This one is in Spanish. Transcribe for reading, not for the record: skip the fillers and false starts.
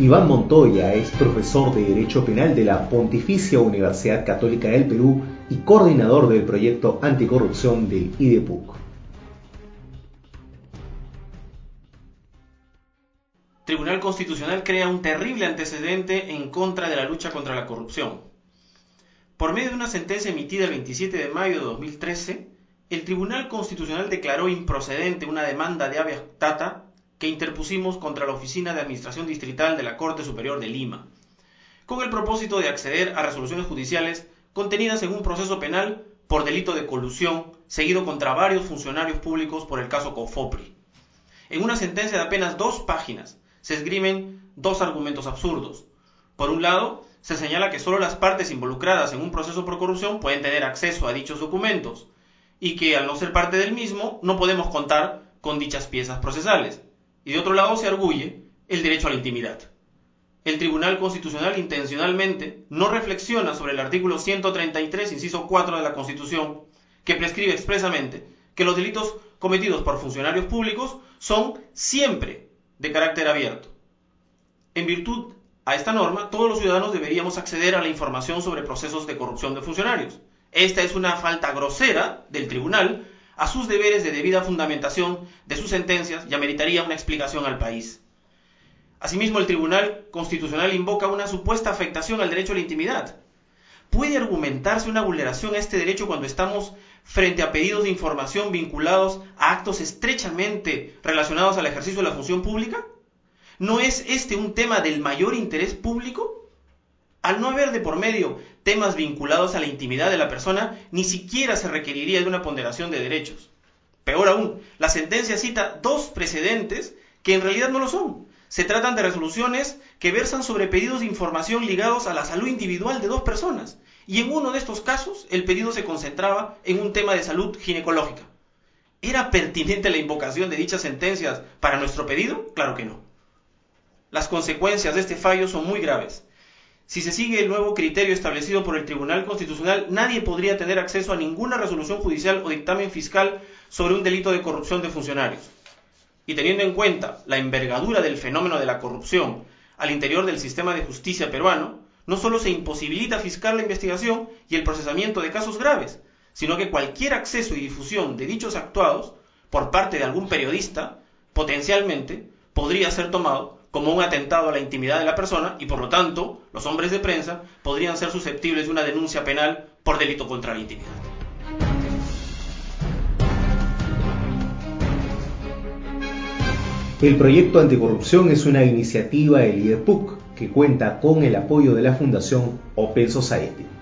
Iván Montoya es profesor de Derecho Penal de la Pontificia Universidad Católica del Perú y coordinador del proyecto anticorrupción del IDEPUC. Tribunal Constitucional crea un terrible antecedente en contra de la lucha contra la corrupción. Por medio de una sentencia emitida el 27 de mayo de 2013, el Tribunal Constitucional declaró improcedente una demanda de habeas data que interpusimos contra la Oficina de Administración Distrital de la Corte Superior de Lima, con el propósito de acceder a resoluciones judiciales contenidas en un proceso penal por delito de colusión seguido contra varios funcionarios públicos por el caso Cofopri. En una sentencia de apenas 2 páginas se esgrimen 2 argumentos absurdos. Por un lado, se señala que solo las partes involucradas en un proceso por corrupción pueden tener acceso a dichos documentos y que, al no ser parte del mismo, no podemos contar con dichas piezas procesales. Y de otro lado se arguye el derecho a la intimidad. El Tribunal Constitucional intencionalmente no reflexiona sobre el artículo 133, inciso 4 de la Constitución, que prescribe expresamente que los delitos cometidos por funcionarios públicos son siempre de carácter abierto. En virtud a esta norma, todos los ciudadanos deberíamos acceder a la información sobre procesos de corrupción de funcionarios. Esta es una falta grosera del tribunal a sus deberes de debida fundamentación de sus sentencias y ameritaría una explicación al país. Asimismo, el Tribunal Constitucional invoca una supuesta afectación al derecho a la intimidad. ¿Puede argumentarse una vulneración a este derecho cuando estamos frente a pedidos de información vinculados a actos estrechamente relacionados al ejercicio de la función pública? ¿No es este un tema del mayor interés público? Al no haber de por medio temas vinculados a la intimidad de la persona, ni siquiera se requeriría de una ponderación de derechos. Peor aún, la sentencia cita 2 precedentes que en realidad no lo son. Se tratan de resoluciones que versan sobre pedidos de información ligados a la salud individual de 2 personas. Y en uno de estos casos, el pedido se concentraba en un tema de salud ginecológica. ¿Era pertinente la invocación de dichas sentencias para nuestro pedido? Claro que no. Las consecuencias de este fallo son muy graves. Si se sigue el nuevo criterio establecido por el Tribunal Constitucional, nadie podría tener acceso a ninguna resolución judicial o dictamen fiscal sobre un delito de corrupción de funcionarios. Y teniendo en cuenta la envergadura del fenómeno de la corrupción al interior del sistema de justicia peruano, no solo se imposibilita fiscal la investigación y el procesamiento de casos graves, sino que cualquier acceso y difusión de dichos actuados por parte de algún periodista, potencialmente, podría ser tomado como un atentado a la intimidad de la persona y, por lo tanto, los hombres de prensa podrían ser susceptibles de una denuncia penal por delito contra la intimidad. El proyecto anticorrupción es una iniciativa del IDEPUC que cuenta con el apoyo de la Fundación Open Society.